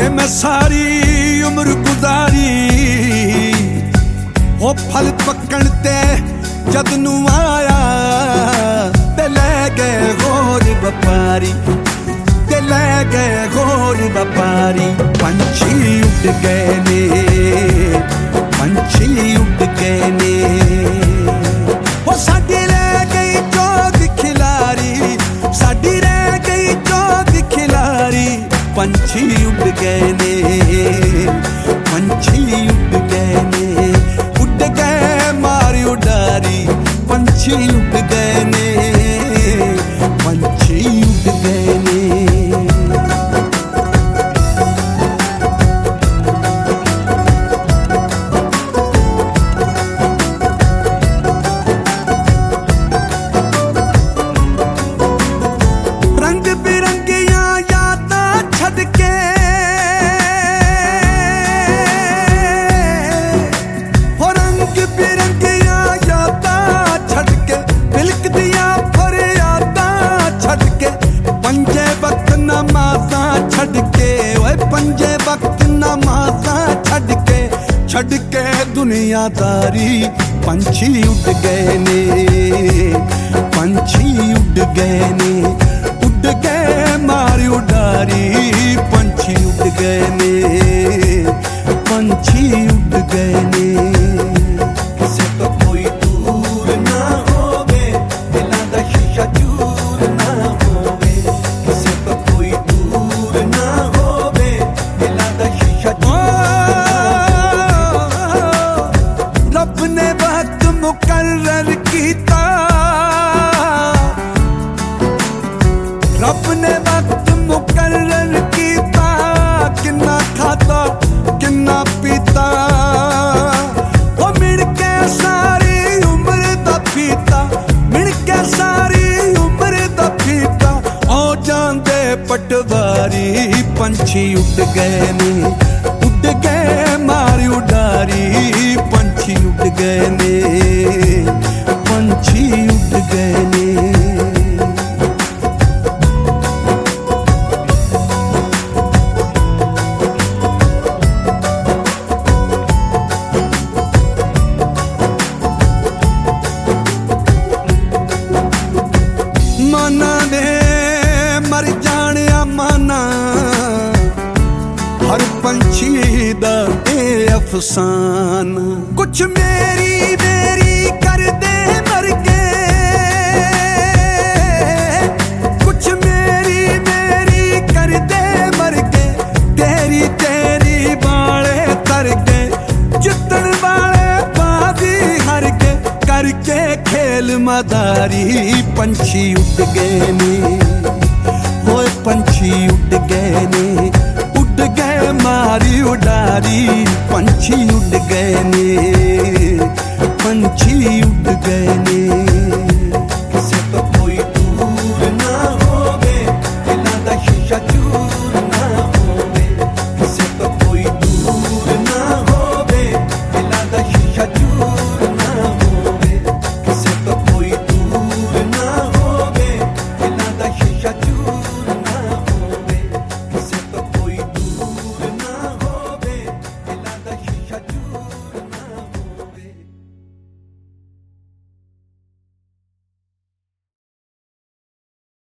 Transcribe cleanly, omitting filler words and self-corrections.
के मैं सारी उम्र गुजारी वो फल पकण ते जद नू आया ते ले गए होर व्यापारी ते ले गए होर व्यापारी। पंछी उड़ गए ने पंछी उड़ गए ने वो साडी रह गई चौक खिलारी साडी रह गई चौक खिलारी। पंछी उड़ गए ने पंछी उड़ गए ने उड़ गए मारी उडारी। पंछी उड़ गए ने पंछी उड़ गए ने। छड़ के दुनियादारी पंछी उड़ गए ने पंछी उड़ गए ने उड़ गए मारी उडारी। पंछी उड़ गए ने पंछी उड़ गए ने। किसे तो कोई दूर ना होवे दिलां दा शीशा चूर ना होवे। किसे तो कोई दूर ना होवे दिलां दा शीशा रब ने वक्त मुकर्रर कीता रब ने वक्त मुकर्रर कीता किन्ना खाता किन्ना पीता वो मिल के सारी उम्र दा फीता मिल के सारी उम्र दा फीता ओ जांदे पटवारी। पंछी उड़ गए ने उड़ गए मारी उडारी। पंछी उड़ गए ने पंछी उड़ गए ने। माना ने मर जाने माना हर पंछी दा ए अफसाना। कुछ मेरी मेरी कर दे मर के कुछ मेरी मेरी कर दे मर के तेरी तेरी बाले तर के जितन वाले बाजी हर के करके खेल मदारी। पंछी उड़ गए ने होए पंछी उड़ गए ने उड़ गए मारी उडारी। पंछी उड़ गए ने पंछी उड़ गए।